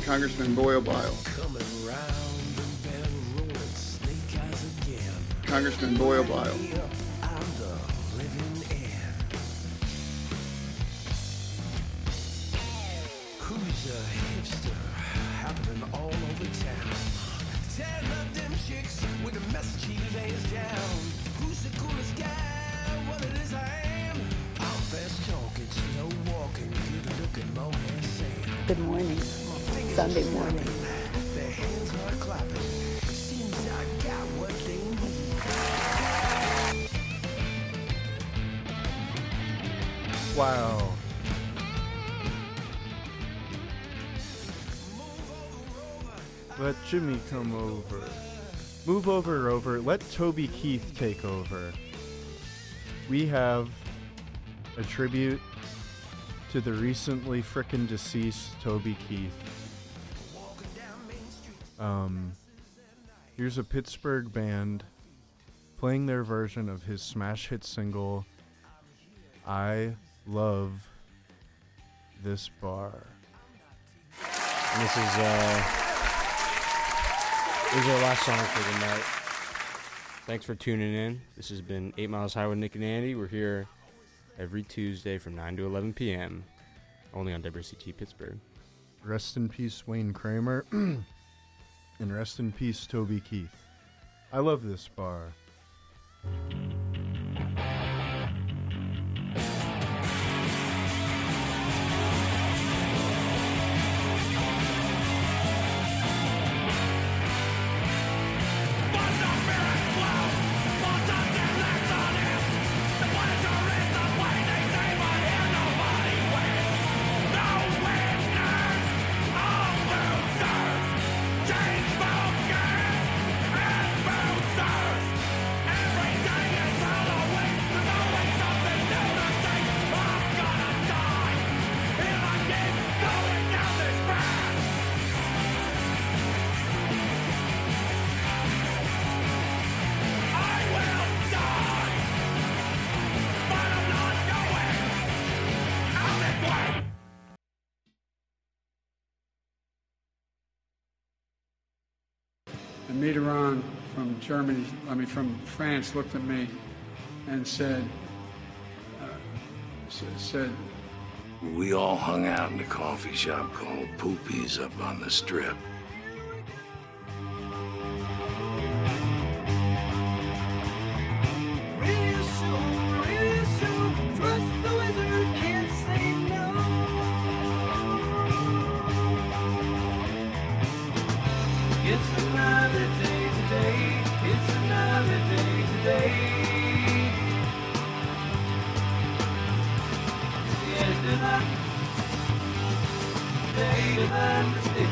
Congressman Boyle Bile. Congressman Boyle Bile. Who's a hipster happening all over town? Tearing up them chicks with the message he lays down. Who's the coolest guy? What it is I am? I'm fast talking, slow walking, good looking, long hair saying. Good morning. Sunday morning. Their hands are clapping. Seems I got what they need. Wow. Let Jimmy come over. Move over, Rover. Let Toby Keith take over. We have a tribute to the recently frickin' deceased Toby Keith. Here's a Pittsburgh band playing their version of his smash hit single, I Love This Bar. And this is our last song for the night. Thanks for tuning in. This has been 8 Miles High with Nick and Andy. We're here every Tuesday from 9 to 11 p.m. only on WCT Pittsburgh. Rest in peace, Wayne Kramer. And rest in peace, Toby Keith. I love this bar. And Mitterrand from France, looked at me and said, we all hung out in a coffee shop called Poopy's up on the Strip. Trust the wizard, can't say no. It's another day today. It's another day today. It's another day another stick.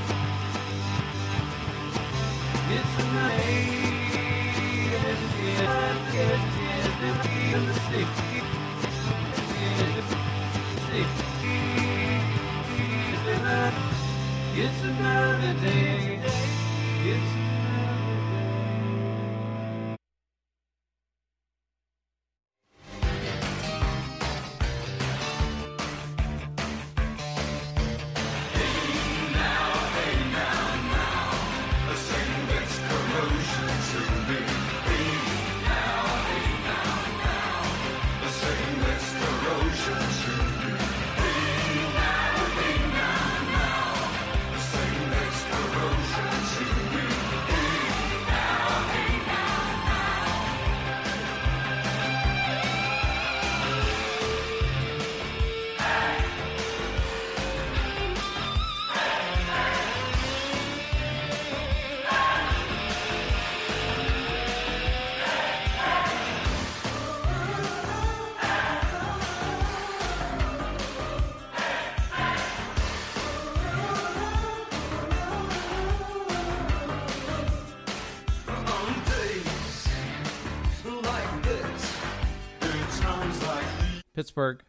It's another day. It's another day. It's another day. Pittsburgh.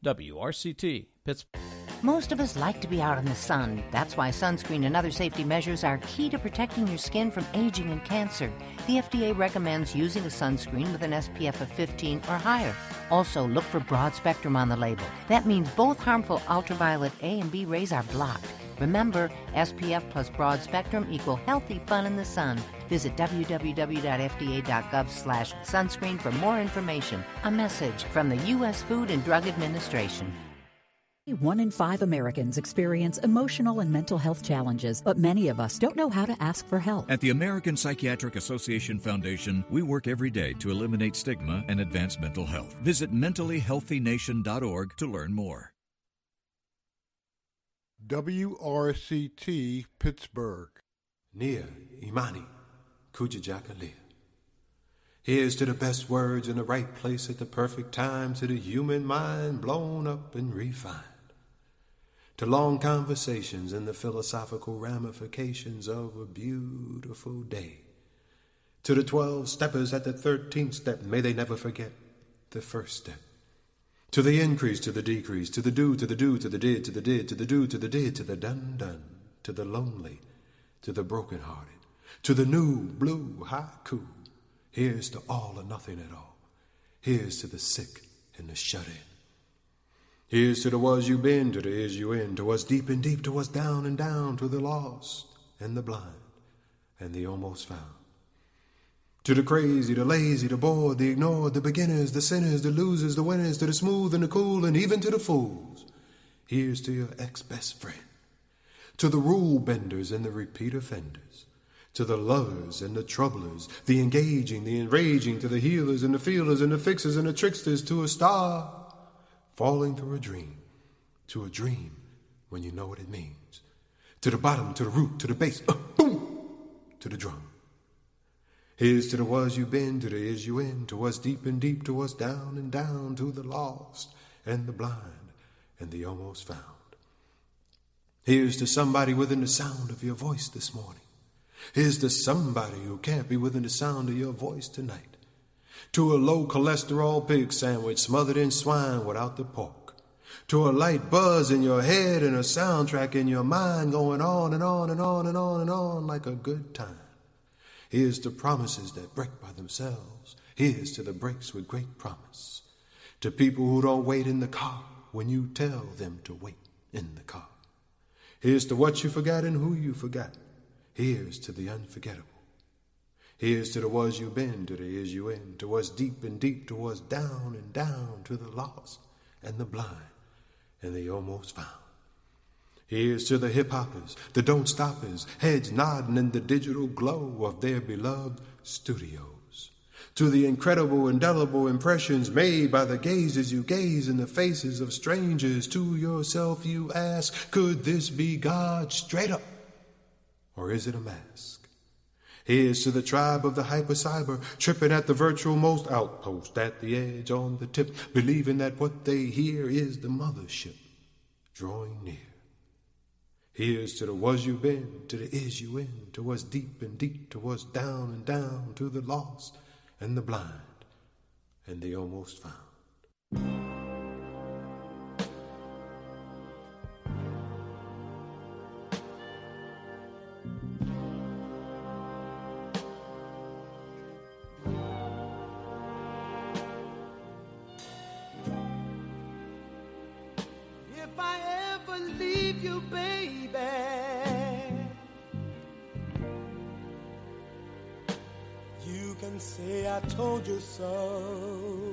WRCT, Pittsburgh. Most of us like to be out in the sun. That's why sunscreen and other safety measures are key to protecting your skin from aging and cancer. The FDA recommends using a sunscreen with an SPF of 15 or higher. Also, look for broad spectrum on the label. That means both harmful ultraviolet A and B rays are blocked. Remember, SPF plus broad spectrum equal healthy fun in the sun. Visit www.fda.gov/sunscreen for more information. A message from the U.S. Food and Drug Administration. 1 in 5 Americans experience emotional and mental health challenges, but many of us don't know how to ask for help. At the American Psychiatric Association Foundation, we work every day to eliminate stigma and advance mental health. Visit mentallyhealthynation.org to learn more. WRCT Pittsburgh. Nia, Imani, Kujajakalia. Here's to the best words in the right place at the perfect time, to the human mind blown up and refined, to long conversations and the philosophical ramifications of a beautiful day, to the 12 steppers at the 13th step, may they never forget the first step, to the increase, to the decrease, to the do, to the do, to the did, to the did, to the do, to the did, to the done, to the lonely, to the brokenhearted, to the new blue haiku. Here's to all or nothing at all. Here's to the sick and the shut-in. Here's to the was you been, to the is you in, to what's deep and deep, to what's down and down, to the lost and the blind and the almost found. To the crazy, the lazy, the bored, the ignored, the beginners, the sinners, the losers, the winners, to the smooth and the cool, and even to the fools. Here's to your ex-best friend. To the rule benders and the repeat offenders. To the lovers and the troublers, the engaging, the enraging, to the healers and the feelers and the fixers and the tricksters, to a star falling through a dream, to a dream when you know what it means. To the bottom, to the root, to the base, boom, to the drum. Here's to the was you been, to the is you in, to what's deep and deep, to what's down and down, to the lost and the blind and the almost found. Here's to somebody within the sound of your voice this morning. Here's to somebody who can't be within the sound of your voice tonight. To a low cholesterol pig sandwich smothered in swine without the pork. To a light buzz in your head and a soundtrack in your mind going on and on and on and on and on like a good time. Here's to promises that break by themselves. Here's to the breaks with great promise. To people who don't wait in the car when you tell them to wait in the car. Here's to what you forgot and who you forgot. Here's to the unforgettable. Here's to the was you been, to the is you in, to what's deep and deep, to what's down and down, to the lost and the blind and the almost found. Here's to the hip-hoppers, the don't-stoppers, heads nodding in the digital glow of their beloved studios. To the incredible, indelible impressions made by the gazes you gaze in the faces of strangers. To yourself you ask, could this be God straight up? Or is it a mask? Here's to the tribe of the hyper-cyber, tripping at the virtual most outpost, at the edge on the tip, believing that what they hear is the mothership drawing near. Here's to the was you been, to the is you in, to what's deep and deep, to what's down and down, to the lost and the blind and the almost found. If I ever leave you, baby, you can say I told you so.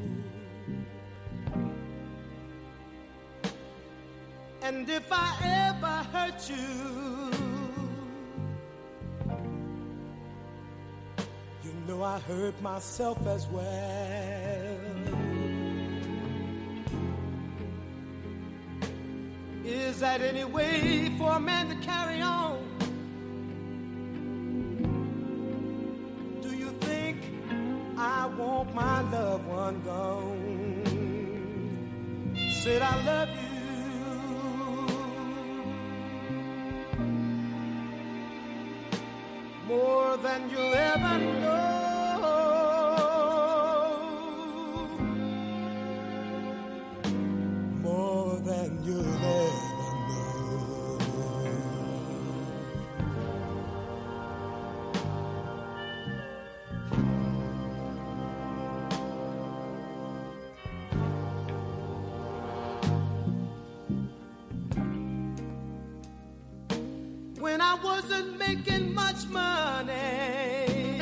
And if I ever hurt you, you know I hurt myself as well. Is that any way for a man to carry on? Do you think I want my loved one gone? Said I love you more than you'll ever know. when I wasn't making much money.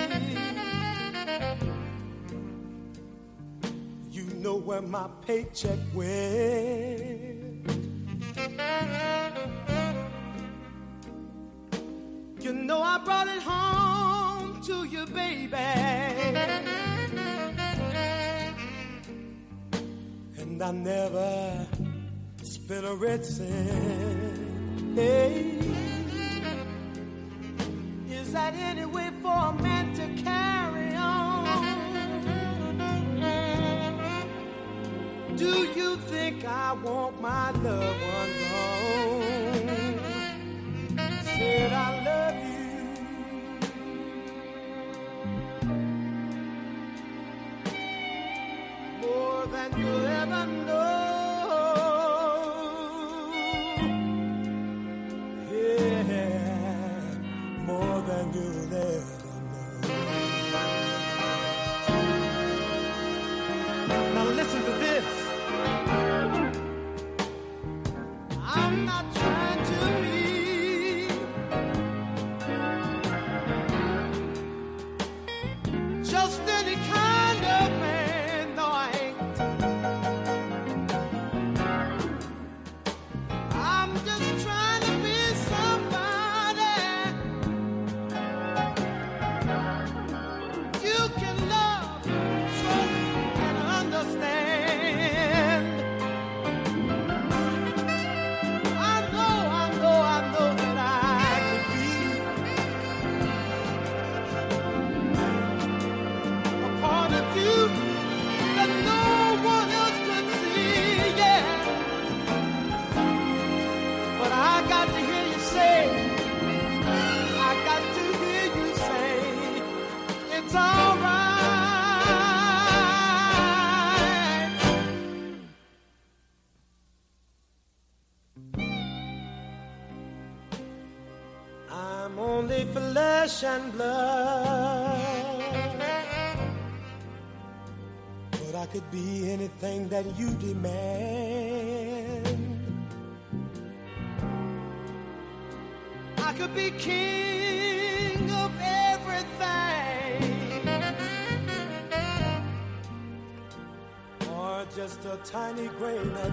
You know where my paycheck went. You know I brought it home to you, baby. And I never spent a red cent. Hey, is that any way for a man to carry on? Do you think I want my loved one gone? Said I love you more than you'll ever know. More than you'll ever know. Now listen to this. I'm not trying to be just any kind of man. No, I ain't. I'm just trying to be somebody you can love, trust, and understand. I know that I could be a part of you that no one else could see, yeah. But I got to hear you say, I got to hear you say, it's all right. I'm only flesh and blood, but I could be anything that you demand. I could be king of everything, or just a tiny grain of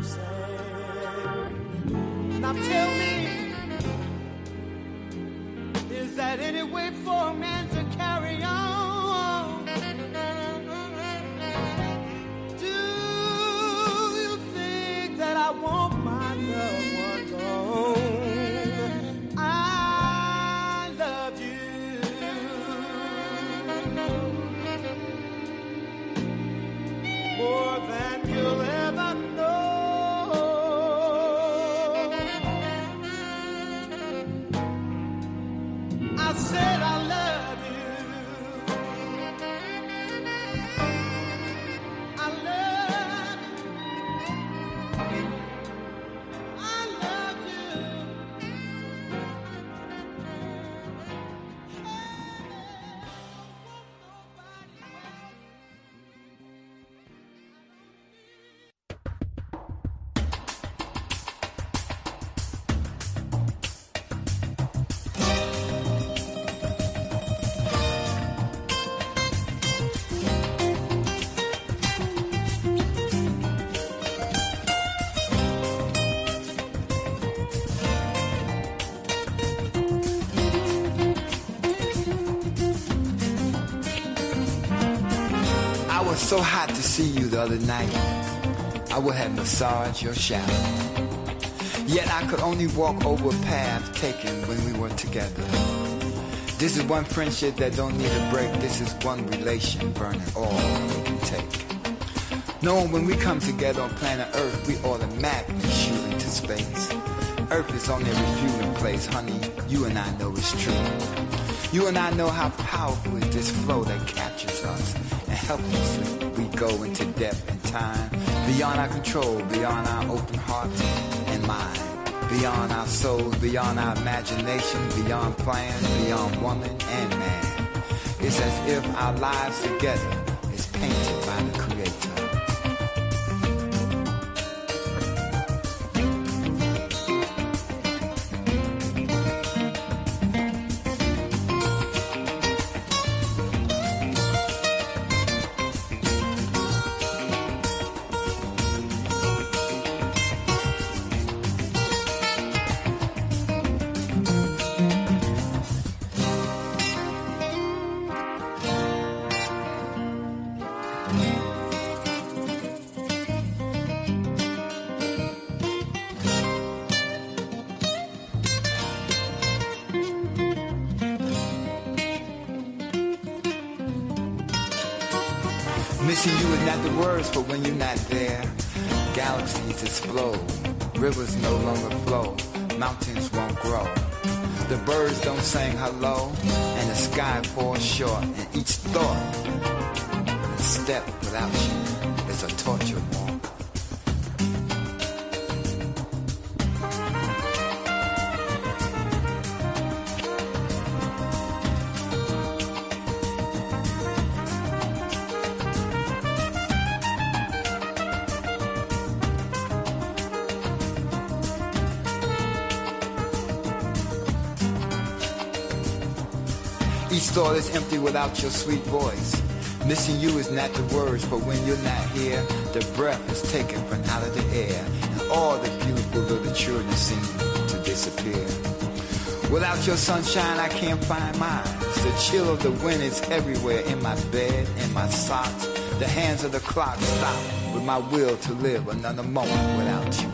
sand. Now tell me, is that any way for a man to carry on? Do you think that I want my loved one gone? I love you more than you'll ever know. I said I love you. I love you. I love you. I was so hot to see you the other night, I would have massaged your shadow. Yet I could only walk over a path taken when we were together. This is one friendship that don't need a break. This is one relation burning all we can take. Knowing when we come together on planet Earth, we automatically shoot into space. Earth is only a refueling place, honey. You and I know it's true. You and I know how powerful is this flow that captures us, and helplessly we go into depth and time, beyond our control, beyond our open heart and mind, beyond our souls, beyond our imagination, beyond plans, beyond woman and man. It's as if our lives together is painted by the Creator. Missing you is not the words, but when you're not there, galaxies explode, rivers no longer flow, mountains won't grow. The birds don't sing hello, and the sky falls short, and each thought and step without you is a torture walk. Each thought is empty without your sweet voice. Missing you is not the words, but when you're not here, the breath is taken from out of the air, and all the beautiful little children seem to disappear. Without your sunshine, I can't find mine. The chill of the wind is everywhere, in my bed, in my socks. The hands of the clock stop with my will to live another moment without you.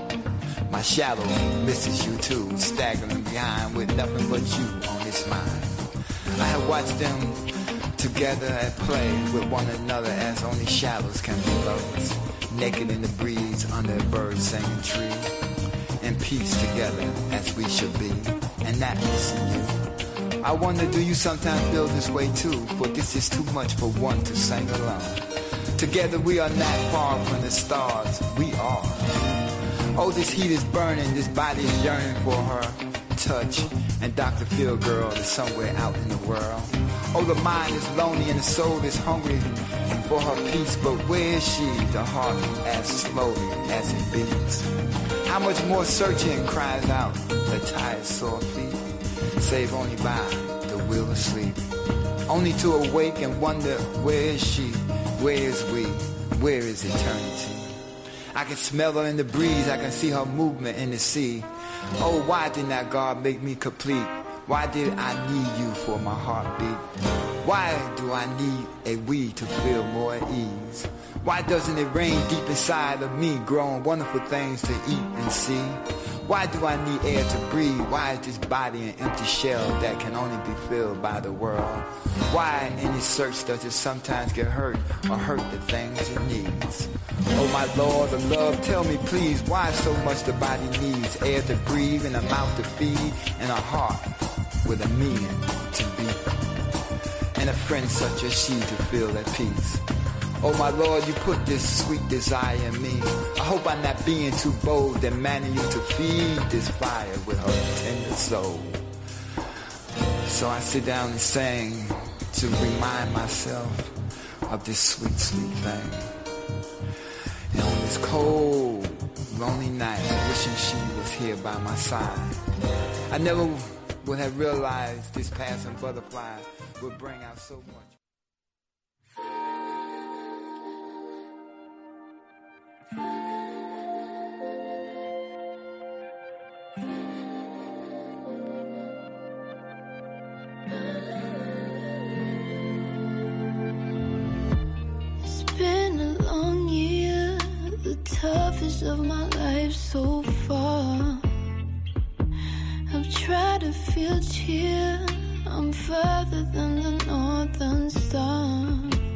My shadow misses you too, staggering behind with nothing but you on its mind. I have watched them together at play with one another as only shadows can be lovers, naked in the breeze under a bird-singing tree, in peace together as we should be, and not missing you. I wonder, do you sometimes feel this way too? For this is too much for one to sing alone. Together we are not far from the stars, we are. Oh, this heat is burning, this body is yearning for her touch, and Dr. Phil girl is somewhere out in the world. Oh, the mind is lonely and the soul is hungry for her peace, but where is she? The heart asks slowly as it beats. How much more searching cries out the tired sore feet, save only by the will of sleep. Only to awake and wonder, where is she? Where is we? Where is eternity? I can smell her in the breeze, I can see her movement in the sea. Oh, why did not God make me complete? Why did I need you for my heartbeat? Why do I need a we to feel more at ease? Why doesn't it rain deep inside of me, growing wonderful things to eat and see? Why do I need air to breathe? Why is this body an empty shell that can only be filled by the world? Why in this search does it sometimes get hurt or hurt the things it needs? Oh my Lord of love, tell me please, why so much the body needs? Air to breathe and a mouth to feed and a heart with a meaning to beat, and a friend such as she to feel at peace. Oh my Lord, you put this sweet desire in me. I hope I'm not being too bold, demanding you to feed this fire with her tender soul. So I sit down and sing to remind myself of this sweet, sweet thing. And on this cold, lonely night, wishing she was here by my side, I never would have realized this passing butterfly would bring out so much. It's been a long year, the toughest of my life so far. I've tried to feel cheer, I'm further than the northern star.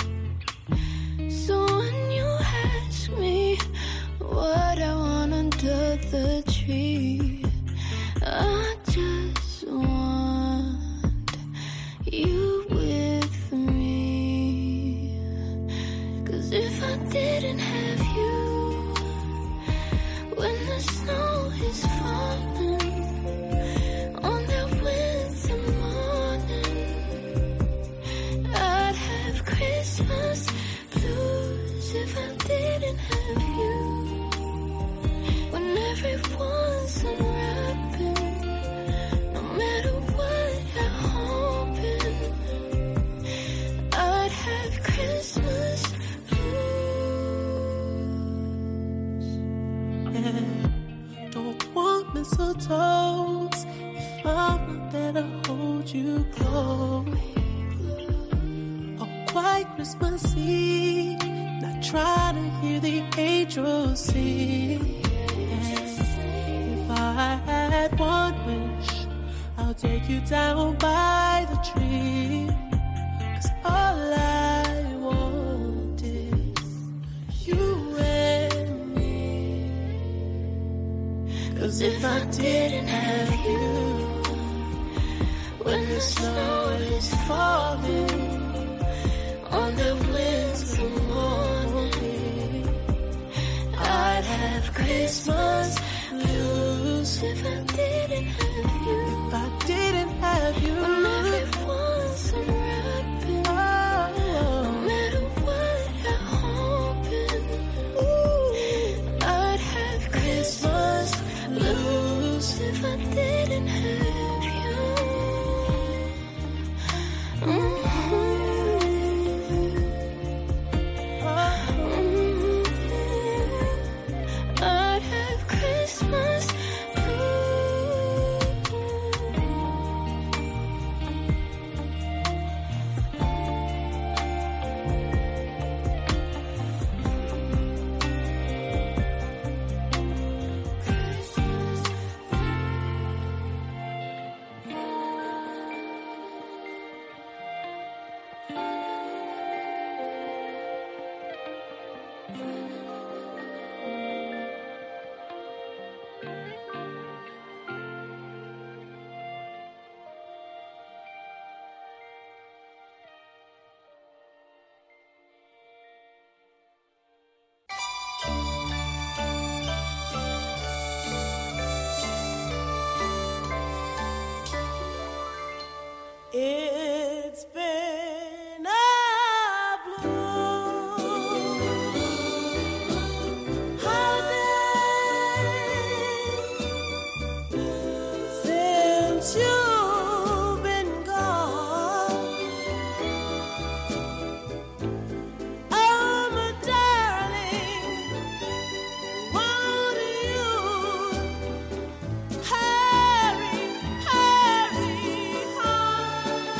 So when you ask me what I want under the tree, I just want you with me. 'Cause if I didn't have you, when the snow is falling on that winter morning, I'd have Christmas blues if I didn't have you. When everyone's unwrapping, no matter what you're hoping, I'd have Christmas blues. And don't want mistletoes if I'm not there to hold you close. Oh, quiet Christmas Eve, not trying to hear the angels sing. If I had one wish, I'll take you down by the tree. 'Cause all I want is didn't have you. When the snow is falling on the winter morning, I'd have Christmas blues if I didn't have you. If I didn't have you. When everyone's unwrapping, no matter what I'm hoping, I'd have Christmas blues if I didn't have you. I'd have Christmas It's been a blue holiday since you've been gone. Oh, my darling, won't you hurry home?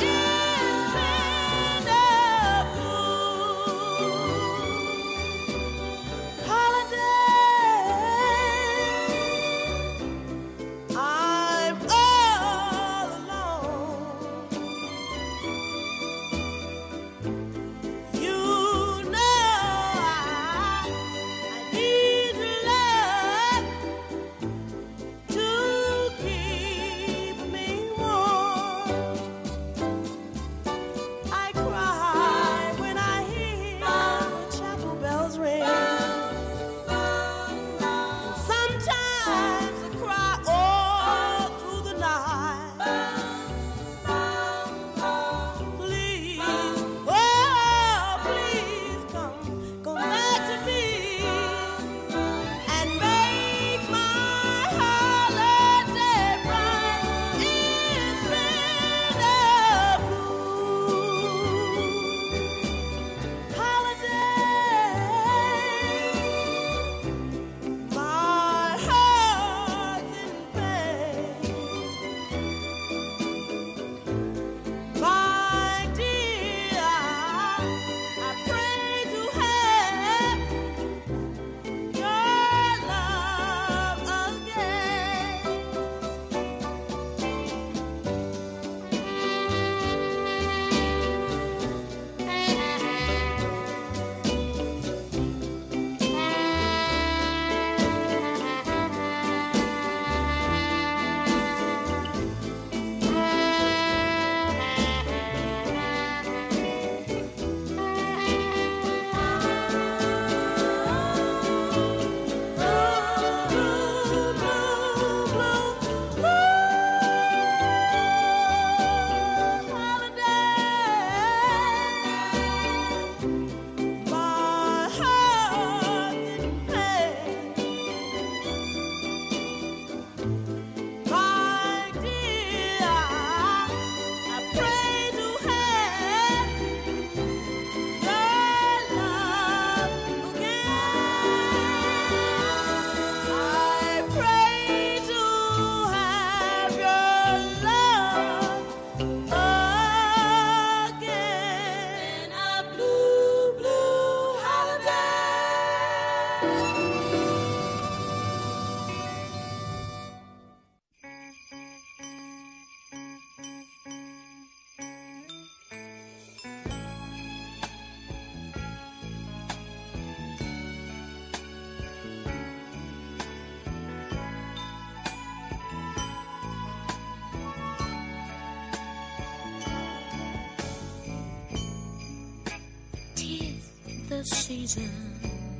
the season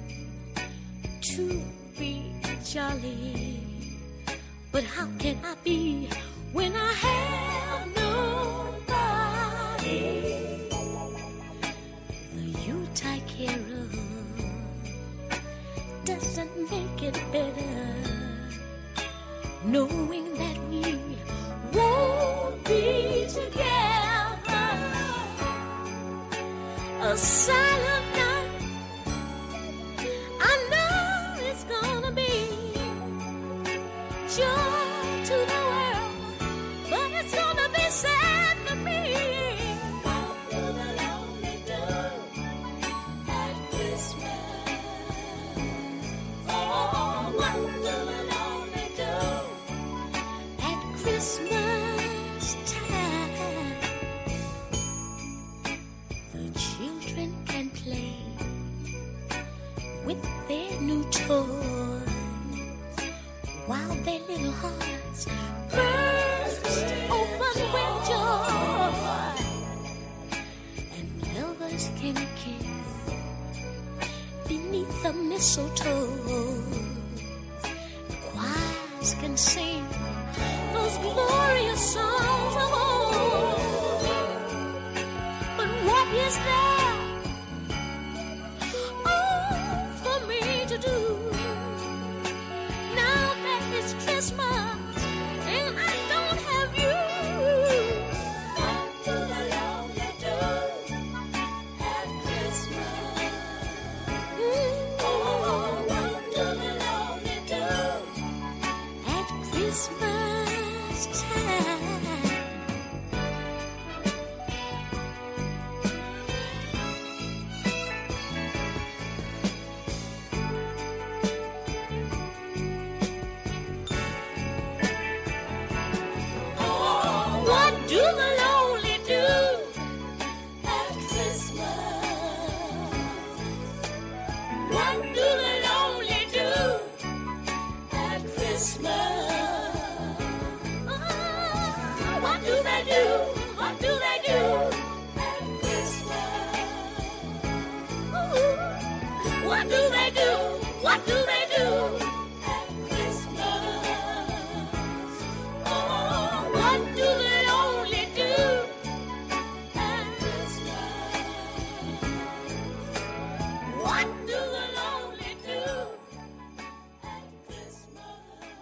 to be jolly. But how can I be when I have nobody? The Yuletide carol doesn't make it better, knowing that we won't be together. A silent night, I know it's gonna be joy to the world, but it's gonna be sad for me. What do the lonely do at Christmas? Oh, what do the lonely do at Christmas time? The children can play with their new toys while their little hearts burst open with joy, and lovers can kiss beneath the mistletoe. Choirs can sing those glorious songs of old. But what is there for me to do now that it's Christmas and I don't have you? What do the lonely do at Christmas? Oh, what do the lonely do at Christmas time? What do the lonely do at Christmas? What do the lonely do at Christmas? What do they do? What do they do at Christmas? What do they do? What do they do at Christmas? Oh, what do the lonely do at Christmas? What do the lonely do at Christmas?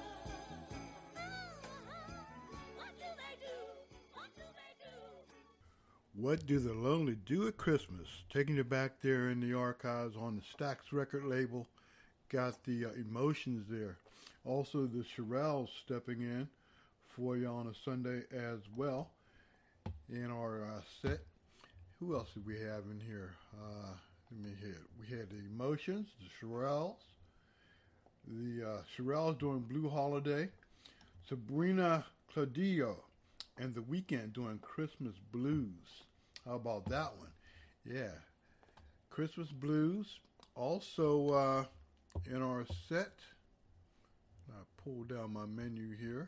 What do they do? What do they do? What Do the Lonely Do at Christmas? Taking you back there in the archives on the Stax record label. Got the Emotions there. Also the Shirelles stepping in for you on a Sunday as well in our set. Who else did we have in here? Let me hit. We had the Emotions, the Shirelles. The Shirelles doing Blue Holiday. Sabrina Claudio and The Weeknd doing Christmas Blues. How about that one? Yeah. Christmas Blues. Also in our set, I pull down my menu here.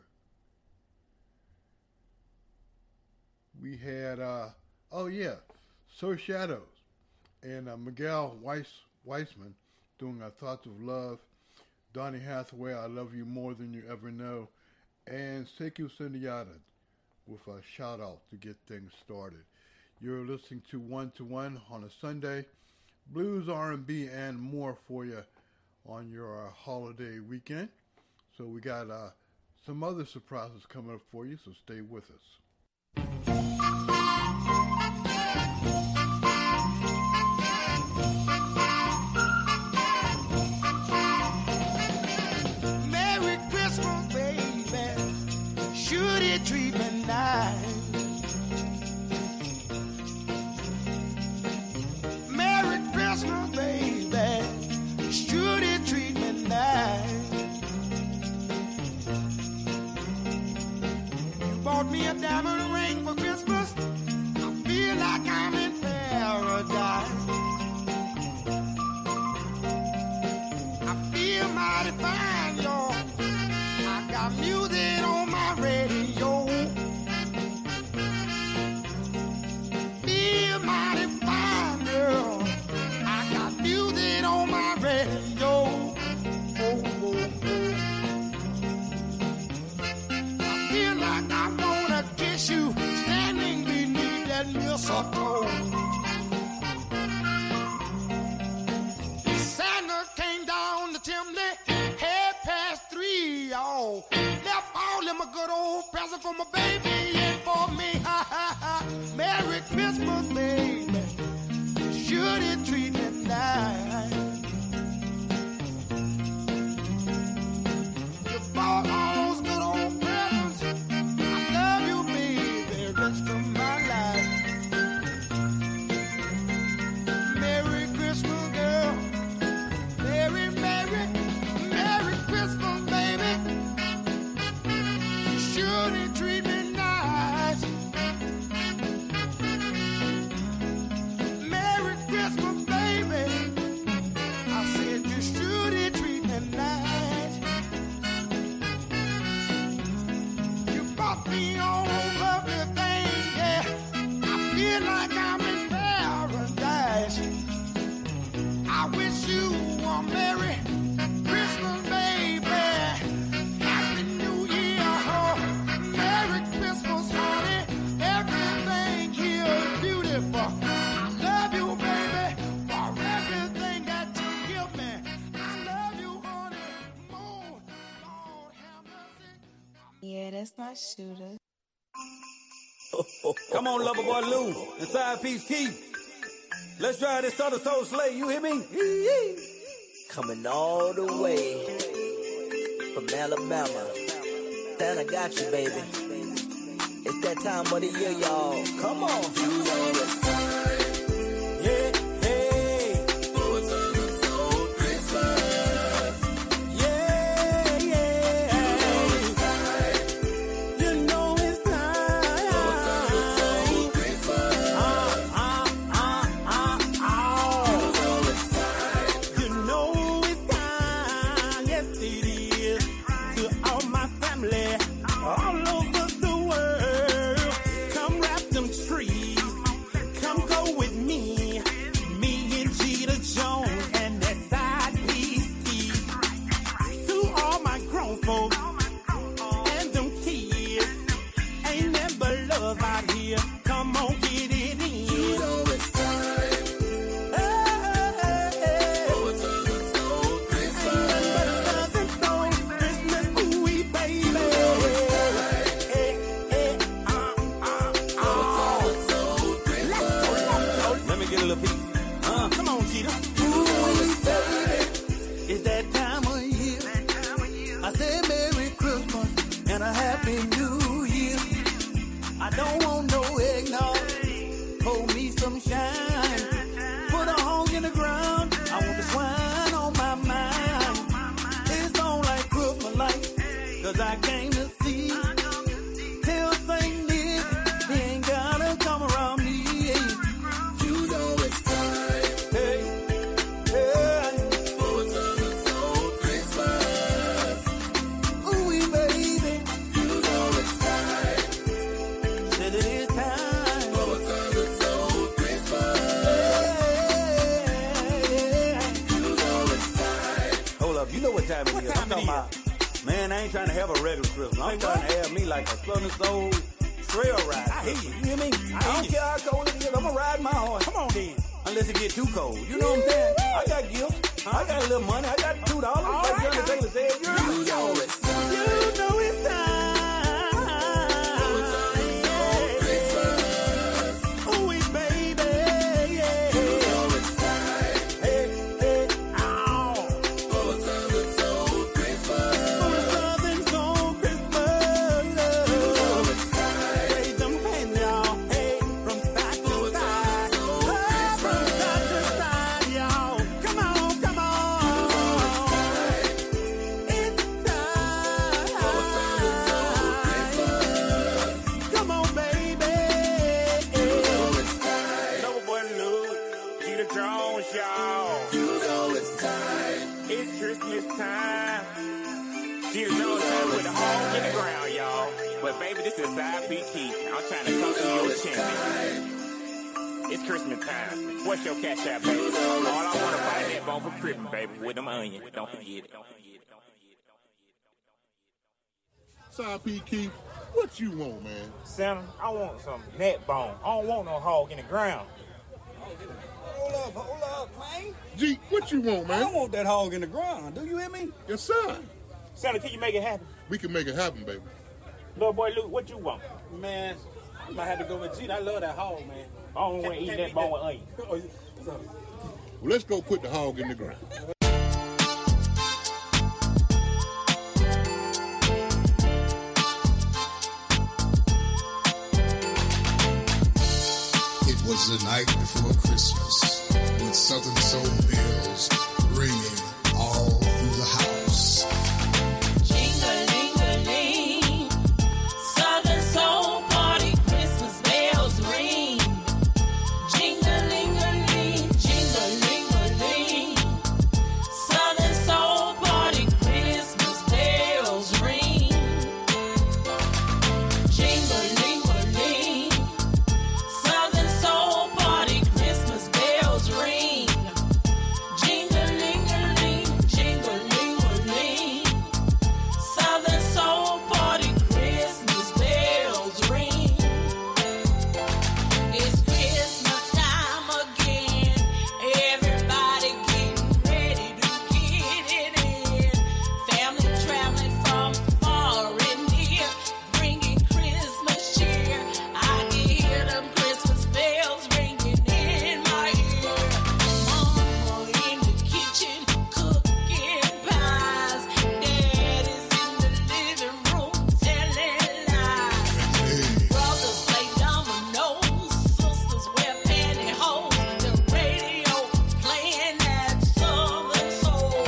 We had, So Shadows and Miguel Weissman doing Thoughts of Love. Donny Hathaway, I Love You More Than You Ever Know. And Sekou Sendiata with a shout out to get things started. You're listening to One to One on a Sunday. Blues, R&B, and more for you on your holiday weekend. So we got some other surprises coming up for you, so stay with us. Merry Christmas, baby. Should it treat me nice? Merry Christmas, baby. Should it treat me nice? You bought me a diamond that mistletoe. Santa came down the chimney, 3:30, y'all. Left all them a good old present for my baby and for me. Ha ha ha. Merry Christmas, baby. Should it treat me nice? You bought all those good old presents. I love you, baby, the rest of my life. Merry Christmas, girl. Merry, Merry, Merry Christmas, baby. Should it treat me nice? Merry Christmas, baby. I said you should it treat me nice. You bought me all lovely things, yeah. I feel like I'm in paradise. I wish you a Merry Christmas, baby. Happy New Year, oh. Merry Christmas, honey. Everything here is beautiful. I love you, baby, for everything that you give me. I love you, honey, more. Lord have mercy. Yeah, that's my shooter. Come on, lover boy Lou, and side piece Keith. Let's try this other soul slay. You hear me? Coming all the way from Alabama. Santa got you, baby. It's that time of the year, y'all. Come on. You know it's time. Yeah, hey. Oh, it's old Christmas. Yeah, yeah. You know it's time. You know it's time. Oh, it's old Christmas. You know it's time. Yes, it is. To all my family, all over the world. Come wrap them trees. Come go with me. Me and Jeter Jones and that side piece Keith. To all my grown folks and them kids. Ain't never love out here. Come on, get it in. You know it's time. Oh, it's old Christmas. Let me get a little piece. Come on, Cheetah. It's that time of year. I say Merry Christmas and a Happy New Year. I don't want no eggnog. Hold me some shine. Put a hog in the ground. I want the swine on my mind. It's on like Christmas lights, 'cause I came to see. Tell Saint Nick he ain't gotta come around me. You know it's time. Hey, hey. Oh, it's old Christmas. Ooh, baby. You know it's time. Said it is time. Oh, it's old Christmas. Yeah. You know it's time. Hold up, you know what time it is. What I'm time talking it about, man, I ain't trying to have a regular Christmas. I'm trying to have me like a Southern Soul trail ride. I hear you. You hear me? I don't care how cold it is. I'm going to ride my horse. Come on, then. Unless it get too cold. You know what I'm saying? I got gifts. I got a little money. I got $2. Like Johnny Taylor said. You know it's time. You know it's time. Oh, it's old Christmas. Ooh, baby. Yeah. You know it's time. Hey, hey, ow. Oh, it's old Christmas. Southern Soul Christmas. You know it's time. Raise them hands, y'all. Hey, from side to side. From side to side, y'all. Come on, come on. It's time. Come on, baby. Lover boy Luke, Jeter Jones, y'all. You know it's time. It's Christmas time. Jeter Jones time with the hog in the ground, y'all. But baby, this is side P Keith. I'm trying to come to your champion. It's Christmas time. What's your cash out, baby? All I want to buy that bone for Christmas, baby, with them onions. Don't forget it. Side P. Keith, what you want, man? Santa, I want some neck bone. I don't want no hog in the ground. Hold up, man. G, what you want, man? I don't want that hog in the ground. Do you hear me? Yes, sir. Santa, can you make it happen? We can make it happen, baby. Little boy Luke, what you want? Man, I might have to go with G. I love that hog, man. I don't want to eat that bone with onion. Well, let's go put the hog in the ground. It was the night before Christmas, with Southern Soul bells ringing all through the house. Jing-a-ling-a-ling, Southern Soul Party, Christmas bells ring. Jing-a-ling-a-ling, jing-a-ling-a-ling, Southern Soul Party, Christmas bells ring. Jing-a-ling-a-ling, Southern Soul Party, Christmas bells ring. Jing-a-ling-a-ling, jing-a-ling-a-ling, Southern Soul Party, Christmas bells ring. It's Christmas time again. Everybody getting ready to get it in. Family traveling from far and near, bringing Christmas cheer. I can hear them Christmas bells ringing in my ear. Mama in the kitchen cooking pies. Daddy's in the living room telling lies. Brothers play dominoes, sisters wear pantyhose. The radio playing that Southern Soul.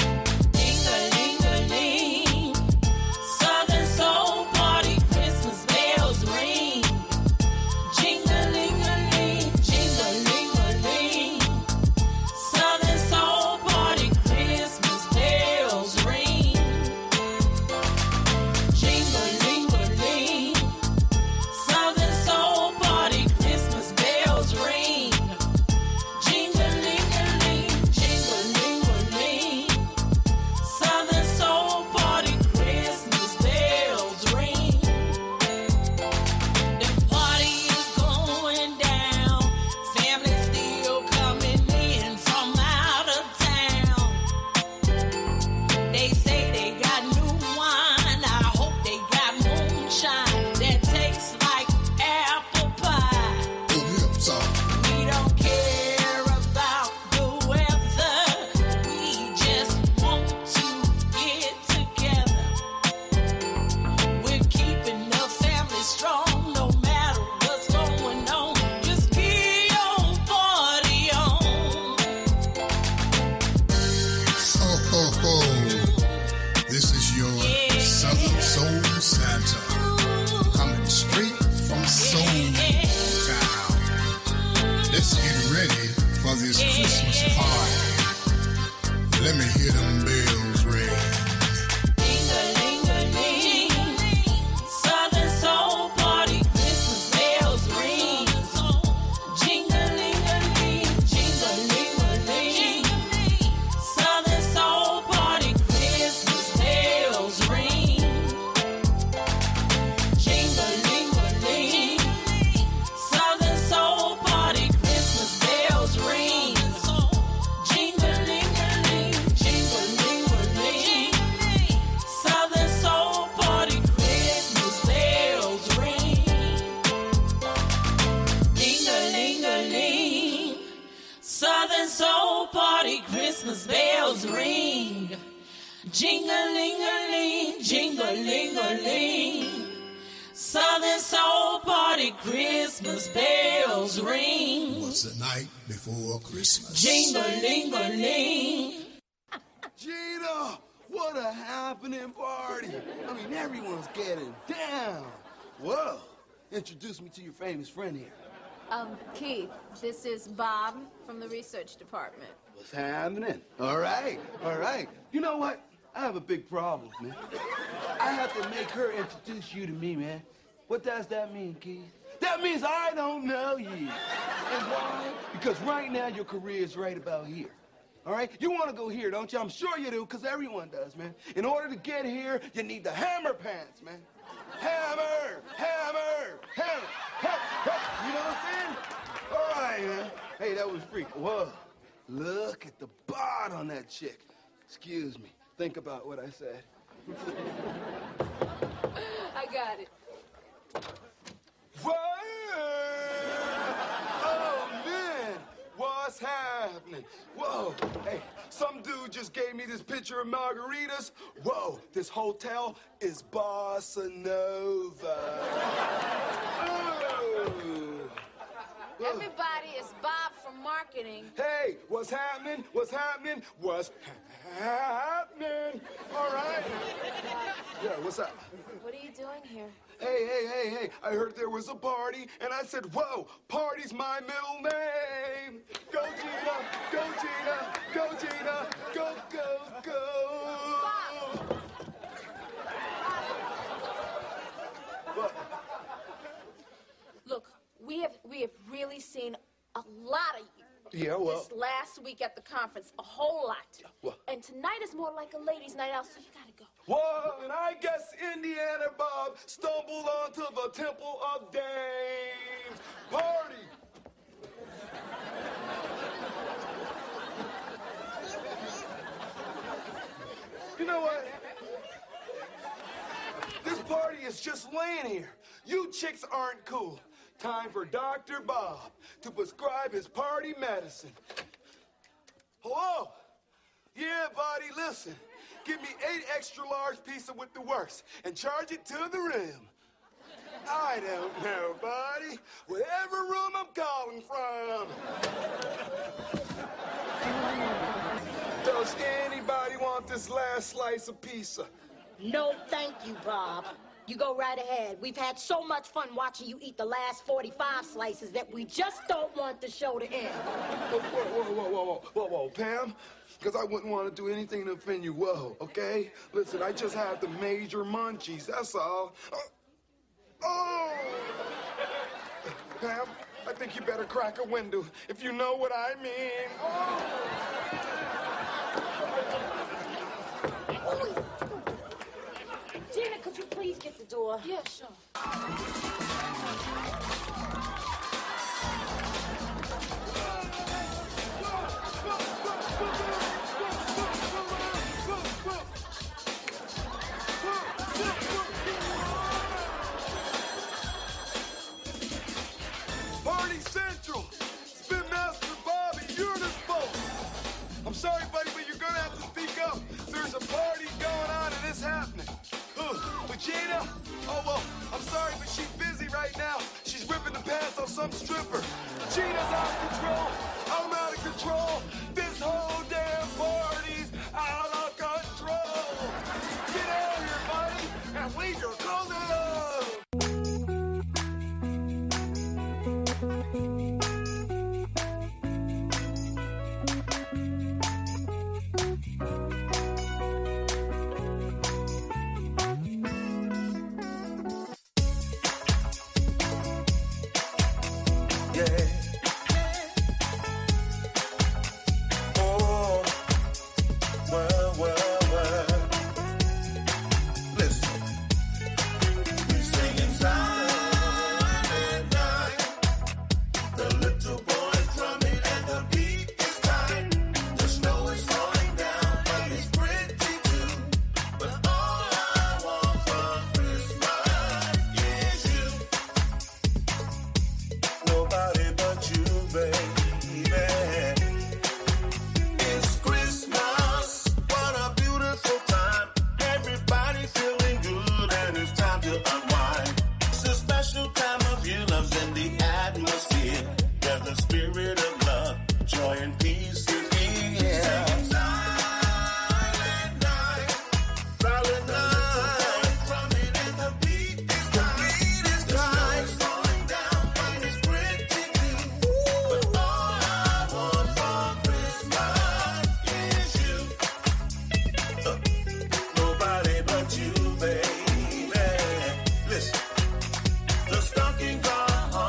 Ding-a-ling-a-ling, Southern Soul Party, Christmas bells ring. Jing-a-ling-a-ling, jing-a-ling-a-ling, Southern Soul Party, Christmas bells ring. Jing-a-ling-a-ling, Southern Soul Party, Christmas bells ring. Jing-a-ling-a-ling, jing-a-ling-a-ling, Southern Soul Party, Christmas bells ring. The party is going down. Family still coming in from out of town. They say they got new wine. I hope they got moonshine that tastes like apple pie. We don't care about the weather. We just want to get together. We're keeping the family strong no matter what's going on. Just keep your party on. Ho, ho, ho. This is your Southern Soul Santa, coming straight from Soul Town. Let's get ready for this Christmas party. Let me hear them bells ring. Ding-a-ling-a-ling, Southern Soul Party, Christmas bells ring. Jing-a-ling-a-ling, jing-a-ling-a-ling, Southern Soul Party, Christmas bells ring. Jing-a-ling-a-ling, Southern Soul Party, Christmas bells ring. Jing-a-ling-a-ling, jing-a-ling-a-ling, Southern Soul Party, Christmas bells ring. Ding-a-ling-a-ling, Southern Soul Party, Christmas bells ring. Jing-a-ling-a-ling, jing-a-ling-a-ling, Southern Soul Party, Christmas bells ring. Was the night before Christmas. Jing-a-ling-a-ling. Gina, what a happening party. I mean, everyone's getting down. Whoa. Introduce me to your famous friend here. Keith, this is Bob from the research department. What's happening? All right. You know what? I have a big problem, man. I have to make her introduce you to me, man. What does that mean, Keith? That means I don't know you. And why? Because right now your career is right about here. all right? You want to go here, don't you? I'm sure you do, because everyone does, man. In order to get here, you need the hammer pants, man. Hammer, hammer, hammer, hammer. You know what I'm saying? All right, man. Hey, that was freak. Whoa. Look at the bod on that chick. Excuse me. Think about what I said. I got it. Whoa! Oh, man! What's happening? Whoa! Hey, some dude just gave me this picture of margaritas. Whoa! This hotel is Bossa Nova. Oh. Everybody, it's Bob from marketing. Hey, what's happening? What's happening? What's happening? All right. Yeah, what's up? What are you doing here? Hey, I heard there was a party, and I said, whoa, party's my middle name. Go, Gina, go, Gina, go, Gina, go, go, go. What? Look, we have really seen a lot of you. Yeah, well. This last week at the conference, a whole lot. Well. And tonight is more like a ladies' night out, so you gotta go. Well, and I guess Indiana Bob stumbled onto the Temple of Dames party. You know what? This party is just laying here. You chicks aren't cool. Time for Dr. Bob to prescribe his party medicine. Hello? Yeah, buddy, listen. Give me 8 extra large pizza with the works and charge it to the room. I don't know, buddy. Whatever room I'm calling from. Does anybody want this last slice of pizza? No, thank you, Bob. You go right ahead. We've had so much fun watching you eat the last 45 slices that we just don't want the show to end. Whoa, Pam. Because I wouldn't want to do anything to offend you. Whoa, okay? Listen, I just had the major munchies, that's all. Oh! Pam, I think you better crack a window, if you know what I mean. Oh! Gina, could you please get the door? Yeah, sure. Party Central! Spin Master Bobby, you're the boss. I'm sorry, buddy, but you're gonna have to speak up. There's a party going on and it's happening. But Gina? Oh, well, I'm sorry, but she's busy right now. She's ripping the pants off some stripper. Gina's out of control. I'm out of control. This whole damn party's out of control. Get out of here, buddy, and leave your clothes alone.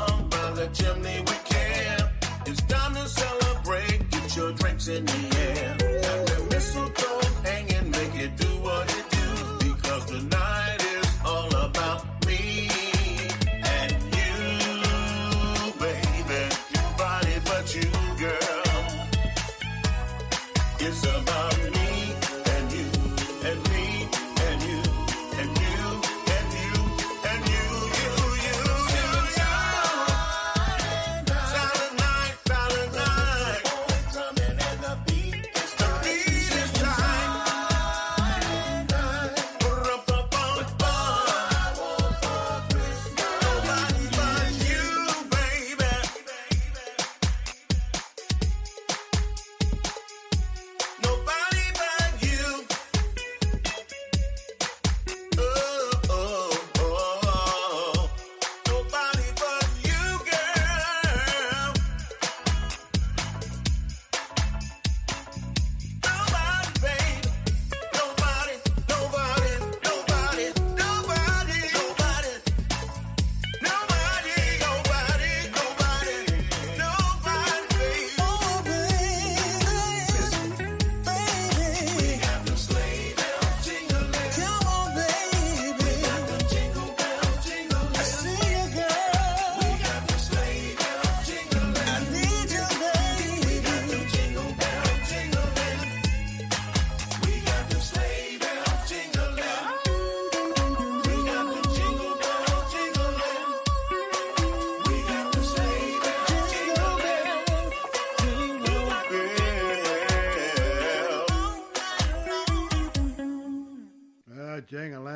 In the air.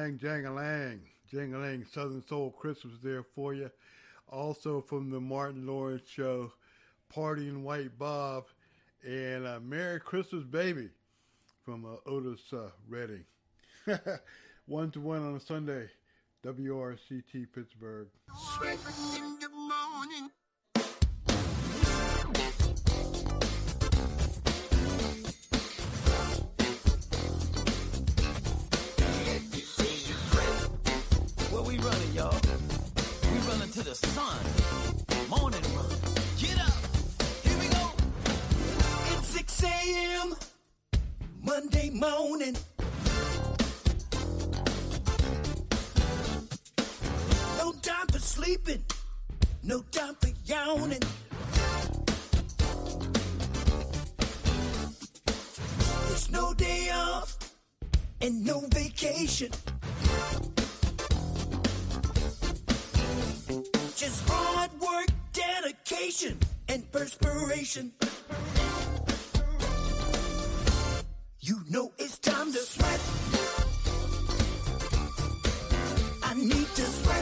Jang, Jang-a-lang. Jang-a-lang, Southern Soul Christmas there for you. Also from the Martin Lawrence Show, Partying White Bob, and Merry Christmas Baby from Otis Redding. 1-to-1 on a Sunday, WRCT Pittsburgh. Sweat in the morning. Where we running, y'all? We running to the sun. Morning run. Get up. Here we go. It's 6 a.m. Monday morning. No time for sleeping. No time for yawning. It's no day off and no vacation. Just hard work, dedication, and perspiration. You know it's time to sweat. I need to sweat.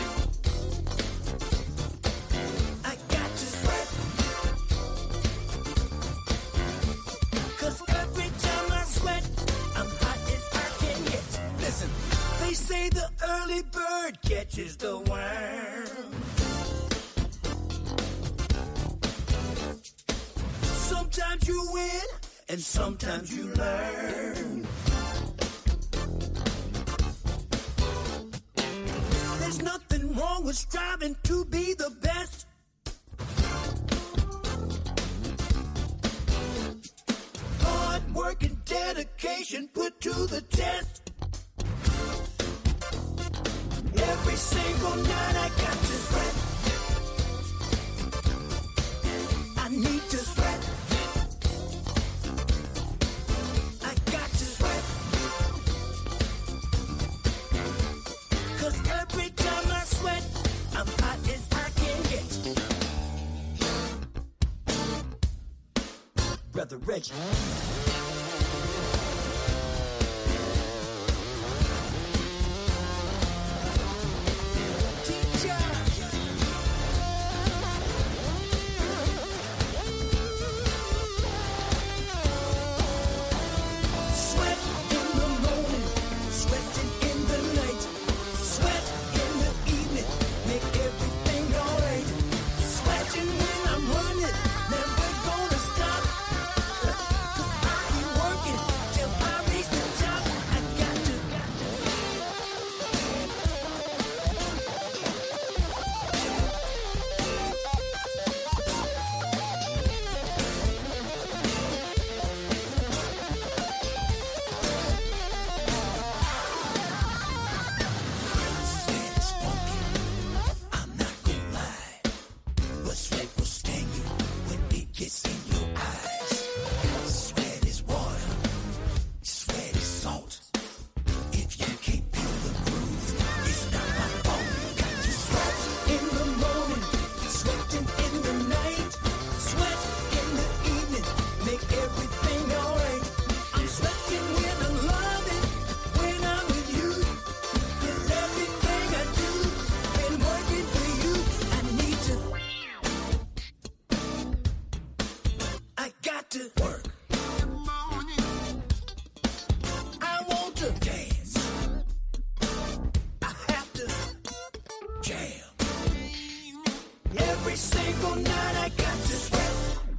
I got to sweat. 'Cause every time I sweat, I'm hot as I can get. Listen, they say the early bird catches the worm. Sometimes you win, and sometimes you learn. There's nothing wrong with striving to be the best. Hard work and dedication put to the test. Every single night I got to sweat. I need to sweat. I got to sweat. 'Cause every time I sweat, I'm hot as I can get. Brother Reggie. Sweat in the morning, sweating in the night, sweat in the evening, make everything alright. Sweating when I'm running, never gonna stop. 'Cause I keep working till I reach the top. I got to. Sweat is funky, I'm not gonna lie, but sweat will sting you when it gets in your eyes. Sweat is water, sweat is salt. If you can't feel the groove, it's not my fault. Got to sweat in the morning, sweating in the night, sweat in the evening, make everything alright. I'm sweating when I'm loving, when I'm with you. 'Cause everything I do, been working for you. I need to. I got to work. I want to dance. I have to jam. Every single night I got to sweat.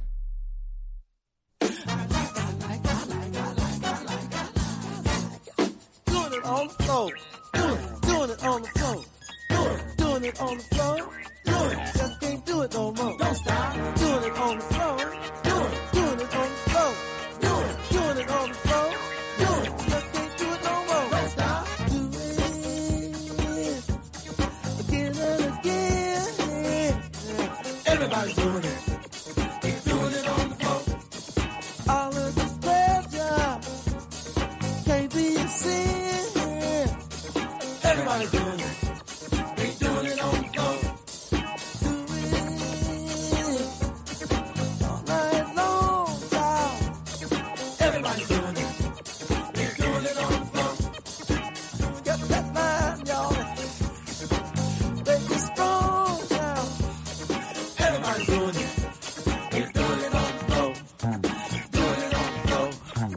Doing it on the floor. Doing it on the floor. Doing it on the floor. Just can't do it no more. Don't stop. Doing it on the floor. Doing it on the floor. Doing it on the floor. Just can't do it no more. Don't stop. Do it again and again. Everybody's doing it. Keep doing it on the floor. All of this pleasure can't be a sin. Everybody's doing it. Keep doing it on the floor. Do it all night long, y'all. Everybody's doing it. Keep doing it on the floor. Yep, yep. doing it. We're doing it on the floor. Doing it on the floor.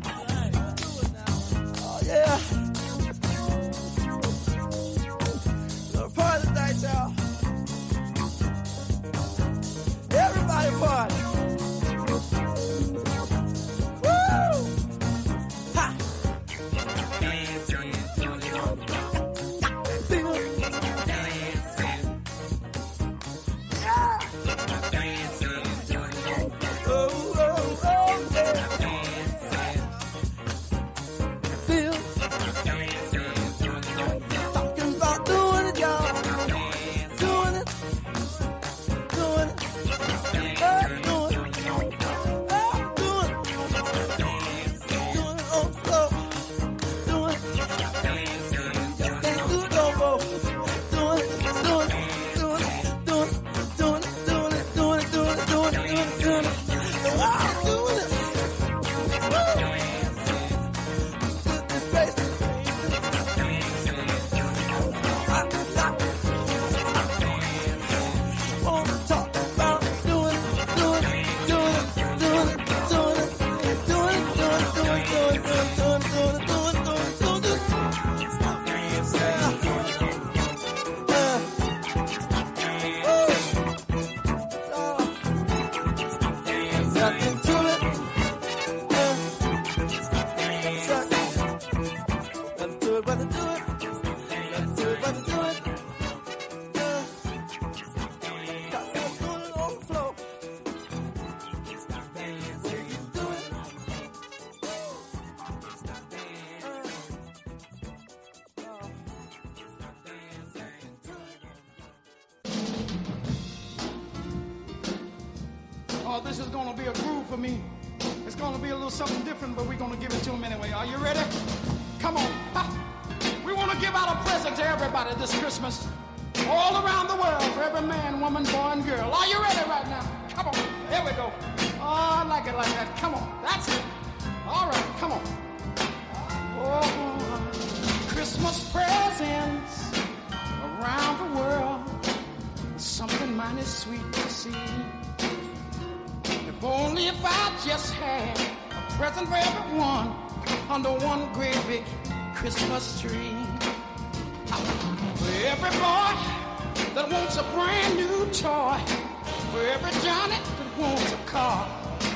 Oh, yeah. Little party tonight, y'all. Everybody party. Oh, this is going to be a groove for me. It's going to be a little something different, but we're going to give it to them anyway. Are you ready? Come on. Ha. We want to give out a present to everybody this Christmas. All around the world, for every man, woman, boy, and girl. Are you ready right now? Come on. Here we go. Oh, I like it like that. Come on. That's it. All right. Come on. Oh, Christmas presents around the world. Something mighty sweet to see. If only if I just had a present for everyone under one great big Christmas tree. For every boy that wants a brand new toy, for every Johnny that wants a car,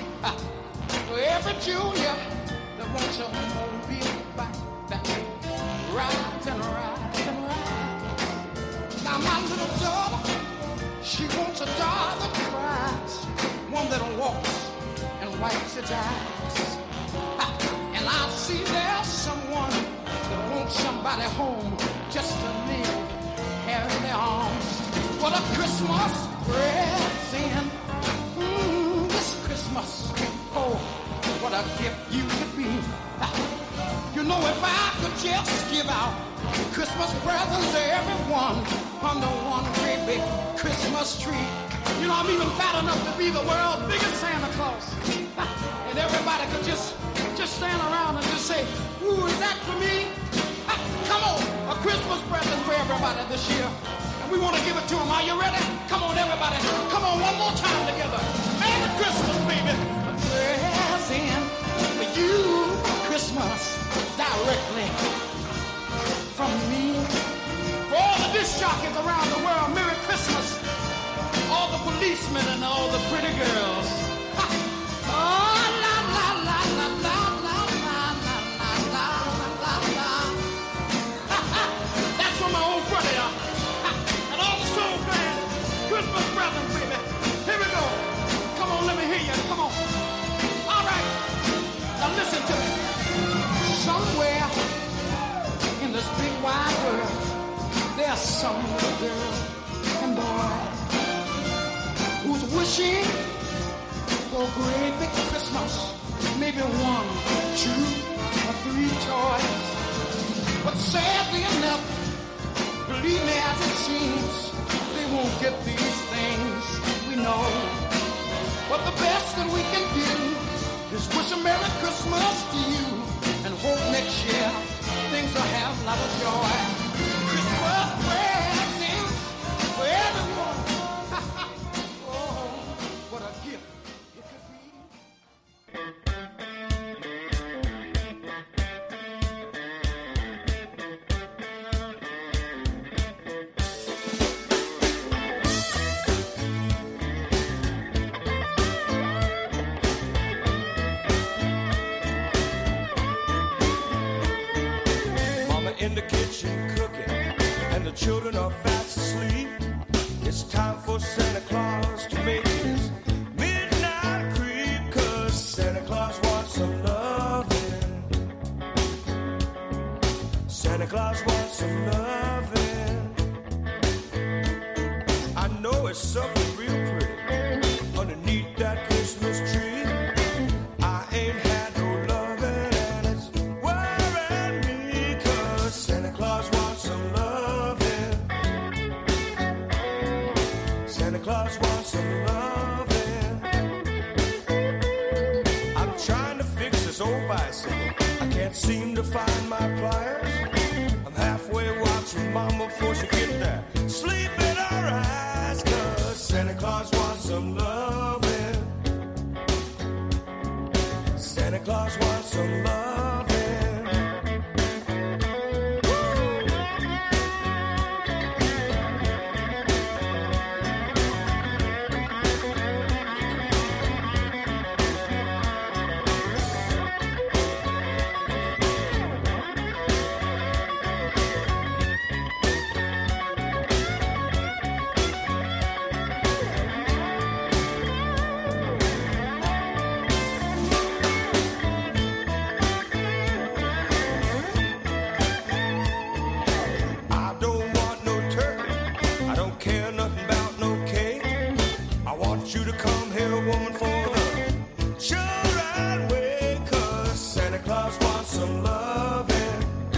for every Junior that wants a mobile bike that rides and rides and rides. Now my little daughter, she wants a doll that cries, one that walks and wipes its eyes. And I see there's someone that wants somebody home just to live here in their arms. What a Christmas present, this Christmas. Oh, what a gift you could be. You know, if I could just give out Christmas presents to everyone under one great big Christmas tree. You know, I'm even fat enough to be the world's biggest Santa Claus. And everybody could just stand around and just say, ooh, is that for me? Come on, a Christmas present for everybody this year. And we want to give it to them. Are you ready? Come on, everybody. Come on, one more time together. Merry Christmas, baby. A present for you, Christmas, directly from me. For all the disc jockeys around the world, Merry Christmas. All the policemen and all the pretty girls. Ha. Oh, la la la la la la la la la la la. That's from my old brother, y'all. And all the soul fans, Christmas present, baby. Here we go. Come on, let me hear you. Come on. All right. Now listen to me. Somewhere in this big wide world, there's some little girl and boy who's wishing for a great big Christmas, maybe 1, 2, or 3 toys. But sadly enough, believe me as it seems, they won't get these things, we know. But the best that we can do is wish a Merry Christmas to you and hope next year things will have a lot of joy. Christmas presents for everyone. children are fast asleep. It's time for Santa Claus to make his midnight creep, 'cause Santa Claus wants some loving. Santa Claus wants some loving. I know it's something real pretty underneath that Christmas tree. I ain't had no loving and it's worrying me, 'cause Santa Claus wants some loving. Santa Claus wants some loving. I'm trying to fix this old bicycle. I can't seem to find my pliers. I'm halfway watching Mama before she gets there. Sleep in her eyes, 'cause Santa Claus wants some loving. Santa Claus wants some loving. I don't want no turkey. I don't care nothing about no cake. I want you to come here, woman, for the children way, 'cause Santa Claus wants some loving.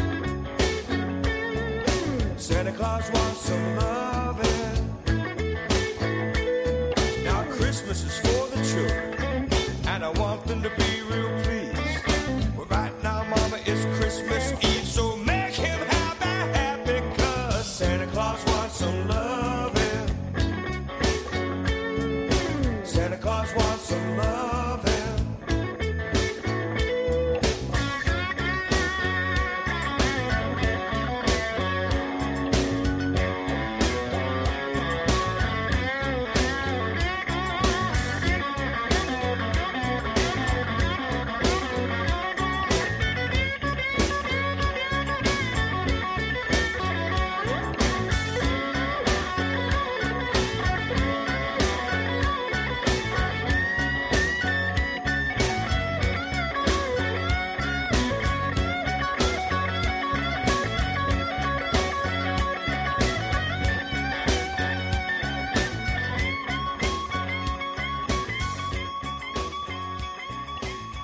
Santa Claus wants some loving. Now Christmas is for the children, and I want them to be real pleased. But right now, Mama, it's Christmas Eve, so make him happy, happy, 'cause Santa Claus wants some loving. Santa Claus wants some loving.